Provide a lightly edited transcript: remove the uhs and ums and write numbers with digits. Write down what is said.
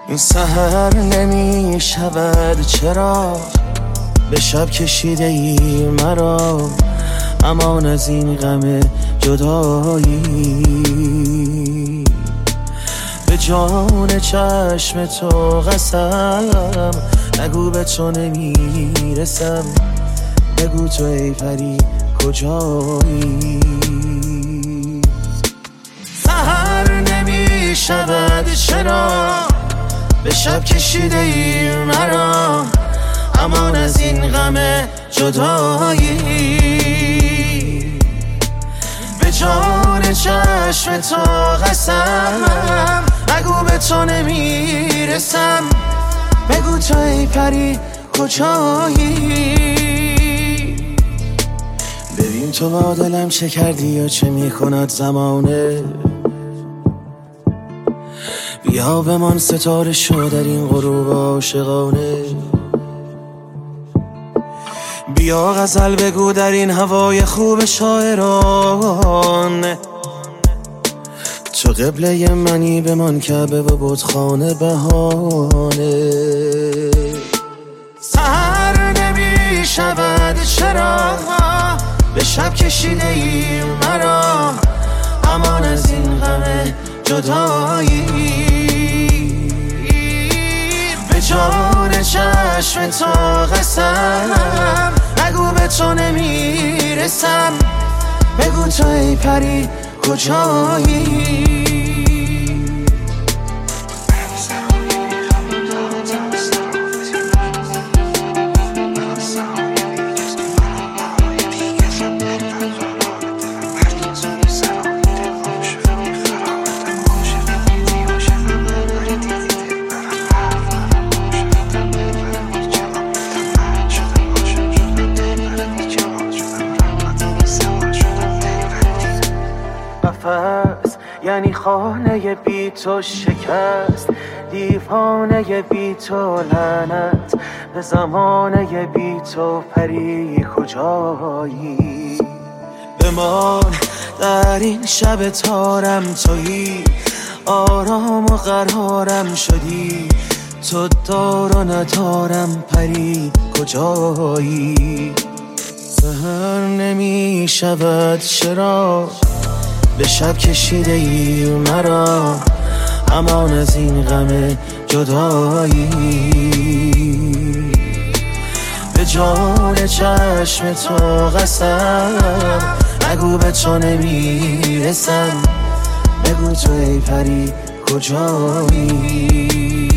این سحر نمی شود چرا به شب کشیده ای مرا، امان از این غم جدایی. به جان چشم تو قسم، نگو به تو نمیرسم، بگو تو ای پری کجایی. سحر نمی شود چرا به شب کشیده ای مرا، امان از این غم جدایی. به جان چشم تو قسم، نگو به تو نمیرسم، بگو تو ای پری کجایی. ببین تو با دلم چه کردی یا چه میکند زمانه، بیا بمان ستاره شو در این غروب عاشقانه. بیا غزل بگو در این هوای خوب شاعرانه، تو قبله منی بمان کعبه و بتخانه بهانه. سحر نمی شود چرا به شب کشیده ای مرا، امان از این غم جدایی. به جان چشم تو قسم، نگو به تو نمیرسم، بگو تو ای پری کجایی. یعنی خانه بی تو شکست، دیوانه بی تو لعنت، به زمانه بی تو پری کجایی. بمان در این شب تارم تویی، آرام و قرارم شدی، تو دار و ندارم پری کجایی. سحر نمی شود چرا به شب کشیده ای مرا، امان از این غم جدایی. به جان چشم تو قسم، نگو به تو نمیرسم، بگو تو ای پری کجایی.